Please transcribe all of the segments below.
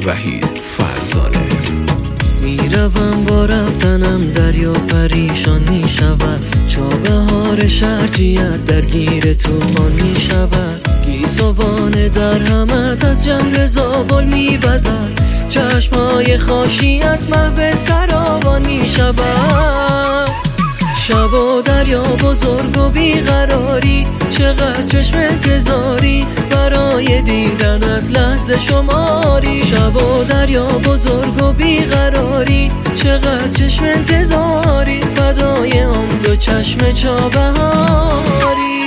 وحید فرزانه. میروم با رفتنم دریا پریشان میشود، چابهار شرجیت درگیر طوفان میشود. گیسوان در همت از جمر زابل میوزد، چشمهای خاشیت محو سراوان میشود. شب و دریا بزرگ و بیقراری، چقدر چشم انتظاری برای دیدنت لحظه شماری. شب و دریا بزرگ و بیقراری، چقدر چشم انتظاری فدای آن دو چشم چابهاری.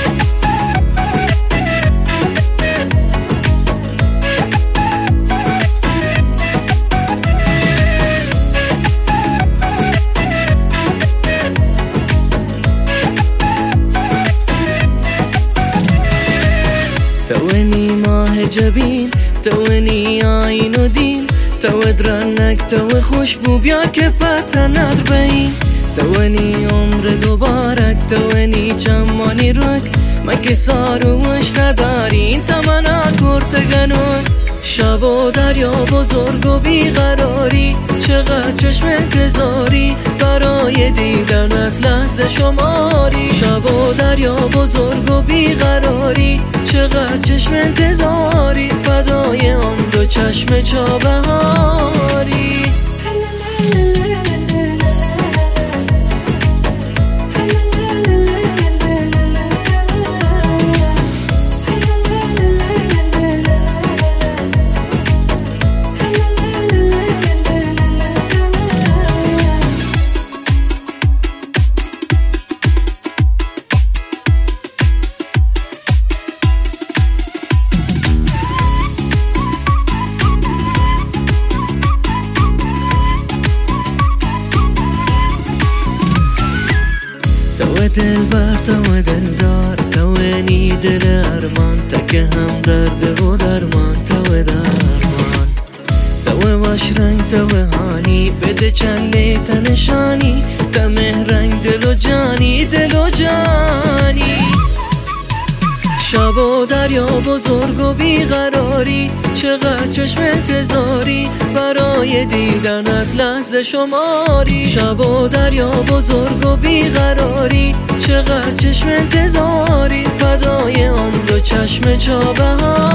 توانی ماه جبین، توانی آین و دین، تو درنک تو خوشبو بیا که پتنت بین. توانی عمر دوبارک، توانی چمانی رک، مکه ساروش نداری این تمنا کرتگنون. شب و دریا بزرگ و بیقراری، چقدر چشم انتظاری برای دیدنت لحظه شماری. شب و دریا بزرگ و بیقراری، چقدر چشم انتظاری فدای آن دو چشم چابهاری. تو دلبر، تو دلدار، توانی دل ارمان، تکه هم درد و درمان، تو درمان. تو باش رنگ، تو هانی، بده چند لیت نشانی، دمه رنگ دل و جانی، دل و جانی. شب و دریا بزرگ و بیقراری، چقدر چشم انتظاری برای دیدنت لحظه شماری. شب و دریا بزرگ و بیقراری، چقدر چشم انتظاری فدای آن دو چشم چابهاری.